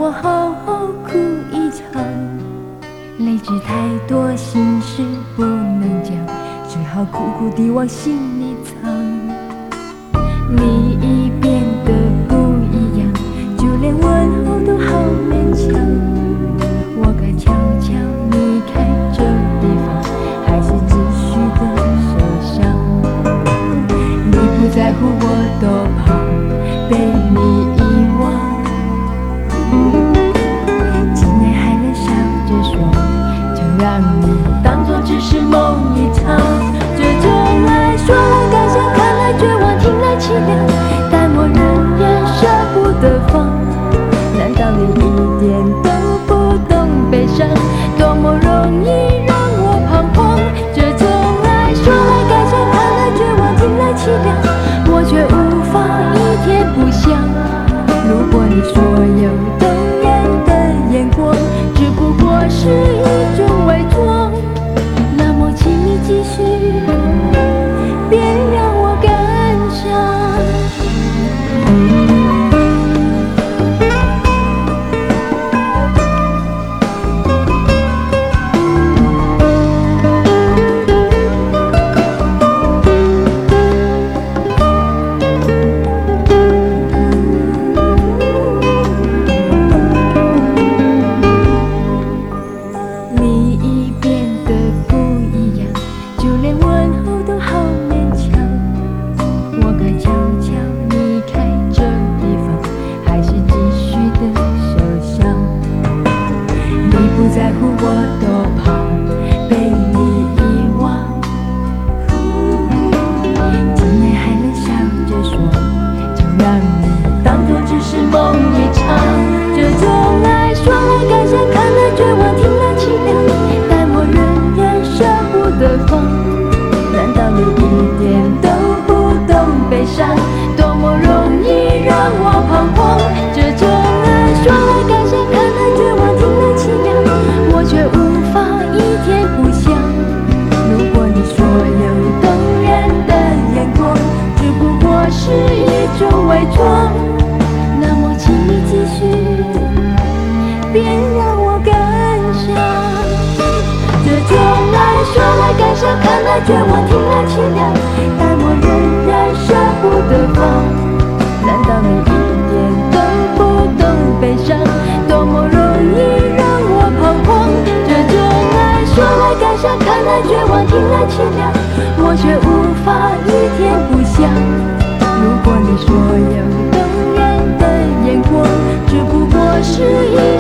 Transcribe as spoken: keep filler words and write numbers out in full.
我好好哭一场。泪汁太多，心事不能讲，只好苦苦地往心里藏。你已变得不一样，就连问候都好勉强。我该悄悄离开这地方，还是继续的受伤？你不在乎我多怕被你遗忘，今夜还能笑着说，就让你当作只是梦一场。这种爱说来感伤，看来绝望，听来凄凉，但我仍然舍不得放。难道你一点都不懂悲伤？多么容易让我彷徨。这种爱说来感伤，看来绝望，听来凄凉，我却无法一天不想。如果你所有动人的眼光只不过是一种伪装，那么请你继续，别让我感伤。你已变得不一样，就连问候都好勉强。我该悄悄离开这地方，还是继续的受伤？你不在乎我多怕被你遗忘，今夜还能笑着说，就让你当作只是梦一场。这种爱说来感伤，看来绝望，听来凄凉，但我仍然舍不得放。难道你一点都不懂悲伤？多么容易让我彷徨。这种爱说来感伤，看来绝望，听来凄凉，我却无法一天不想。如果你所有动人的眼光只不过是一种伪装，那么请你继续，别让我感伤。这种爱说来感伤，看来绝望，听来凄凉，但我仍然舍不得放。难道你一点都不懂悲伤？多么容易让我彷徨。这种爱说来感伤，看来绝望，听来凄凉，我却无法一天不想。如果你所有动人的眼光只不过是一